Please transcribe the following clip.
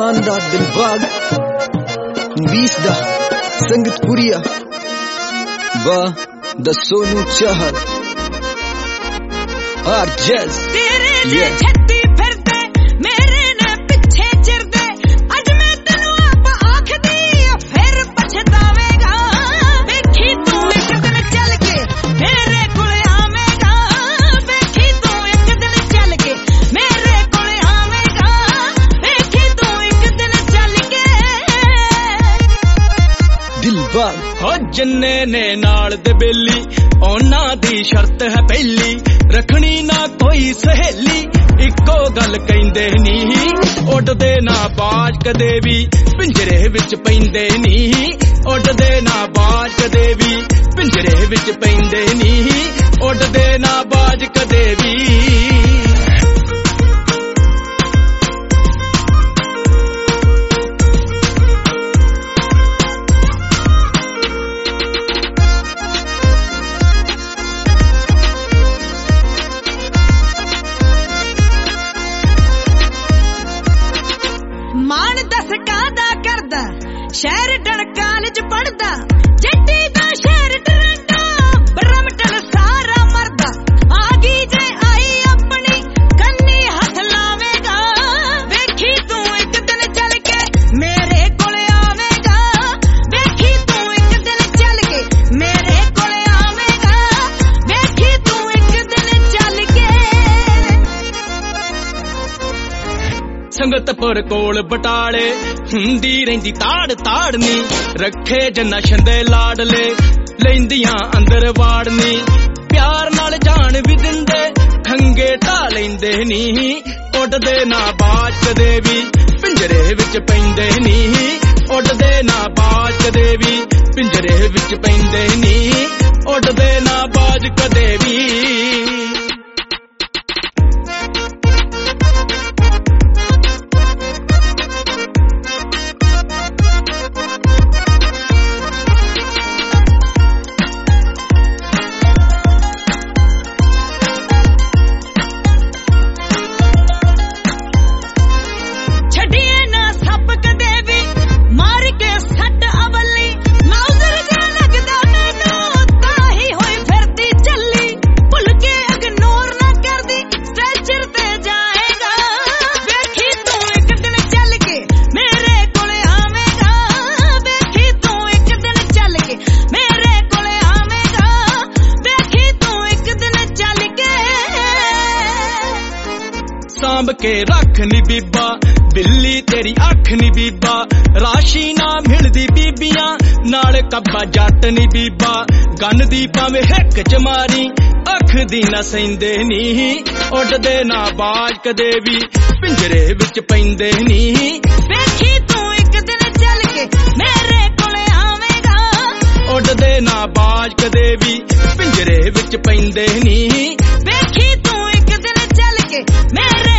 सुल्तान दा दिलबाग, बीस दा संगतपुरिया, बा दा सोनू चाहल, आरजेस हो जिन्ने ने नाल दे बेली ओना दी शर्त है पहली, रखनी ना कोई सहेली, इको गल कहंदे नी, उड़दे ना बाज कदे भी पिंजरे विच पैंदे नी, उड़दे ना बाज कदे भी पिंजरे विच पैंदे नी, उड़दे ना बाज कदे भी। शहर डर कॉलेज पढ़दा, जट्टी दा शहर टरंडा, ब्रह्मटन सारा मरदा, आगी जे आई अपनी कन्नी हथ लावेगा, वेखी तू एक दिन चल के मेरे कोले आवेगा, वेखी तू एक दिन चल के मेरे कोले आवेगा, वेखी तू एक दिन चल के। संगतपुर कोल बटाले हुंदी रहिंदी ताड़ ताड़नी, रखे जन्ना छंदे लाडले लैंदियां अंदर वाड़नी, प्यार नाल जान भी दिंदे खंगे ढा लैंदे नी, उड़दे ना बाज कदे भी पिंजरे विच पैंदे नी, उड़दे ना बाज कदे भी पिंजरे विच पैंदे नी, उड़दे ना बाज कदे भी। सांभ के रख नी बीबा बिल्ली तेरी अख नी बीबा, राशि ना मिलदी बीबियां नाल कब्बा जट नी बीबा, गन दी भावें हिक च मारी अख दी ना सैंदे नी, उड़दे ना बाज कदे भी पिंजरे विच पैंदे नी, वेखी तू एक दिन चल के मेरे कोले आवेगा, उड़दे ना बाज कदे भी पिंजरे विच पैंदे नी, वेखी तू एक दिन चल के मेरे